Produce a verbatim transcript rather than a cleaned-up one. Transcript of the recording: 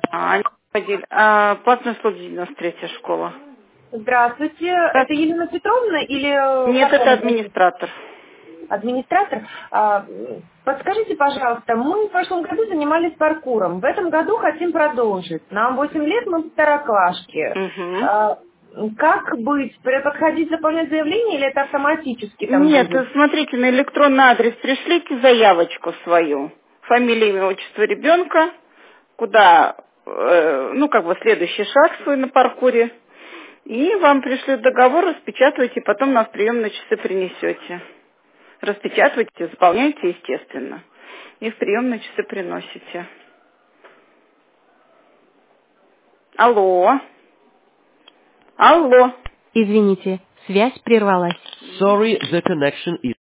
А, Вадим, а, платная услуга девяносто третья школа. Здравствуйте. Это Елена Петровна или Нет, как это вам зовут? администратор. Администратор? А, Подскажите, пожалуйста, мы в прошлом году занимались паркуром. В этом году хотим продолжить. Нам восемь лет, мы второклашки. Угу. А, Как быть? Подходить заполнять заявление или это автоматически там Нет, будет? смотрите, на электронный адрес пришлите заявочку свою. Фамилия, имя, отчество ребенка. Куда, э, ну, как бы следующий шаг свой на паркуре. И вам пришлют договор, распечатывайте, потом на приемные часы принесете. Распечатывайте, заполняйте, естественно. И в приемные часы приносите. Алло. Алло. Извините, связь прервалась. Sorry, the connection is